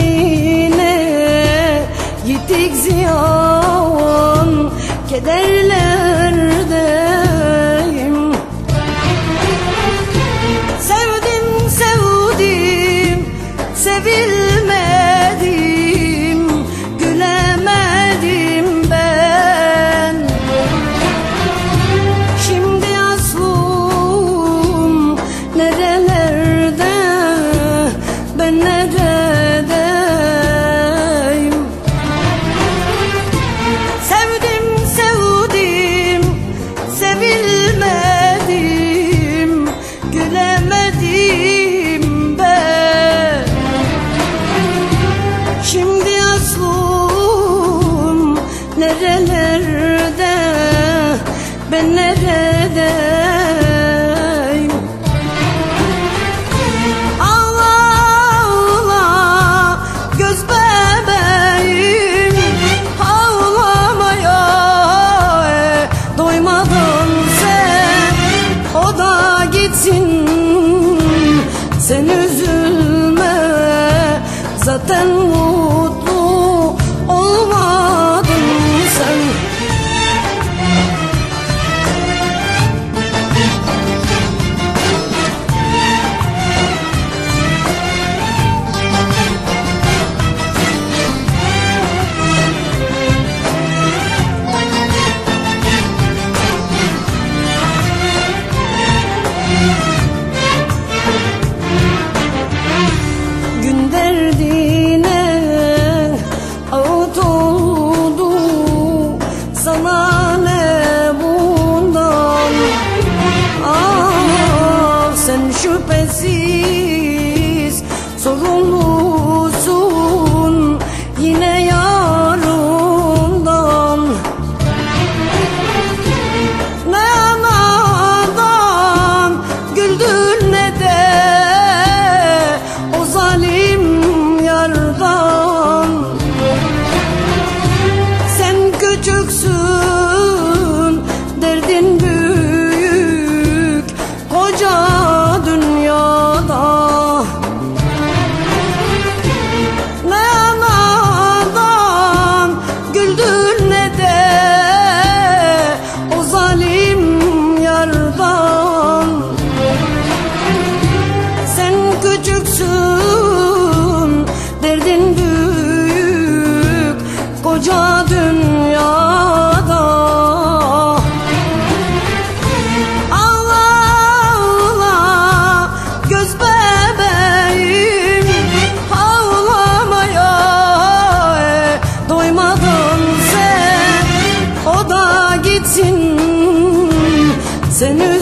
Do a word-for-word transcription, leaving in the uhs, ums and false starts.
derdine gittik ziyan, kederlerdeyim. Sevdim sevdim, sevilmedim, gülemedim ben. Şimdi aslım nerelerde, ben neredeyim? Sevdim sevdim, sevilmedim, gülemedim ben. Şimdi aslım nerelerde, ben neredeyim? Ağla ağla göz bebeğim, ağlamaya e, doymadın sen. O da gitsin, sen üzülme, zaten mutlu olmadın sen. Gün derdine ağıt oldu, sana ne bundan? Ah, sen şüphesiz sorumlusun yine yarından. Ne anadan güldün ne de o zalim yardan. Sen küçüksün, derdin büyük koca dünyada. Ne anadan güldün ne de o zalim yardan. Sen küçüksün, derdin büyük koca dünyada. Ağla ağla göz bebeğim, ağlamaya e, doymadın sen. O da gitsin, sen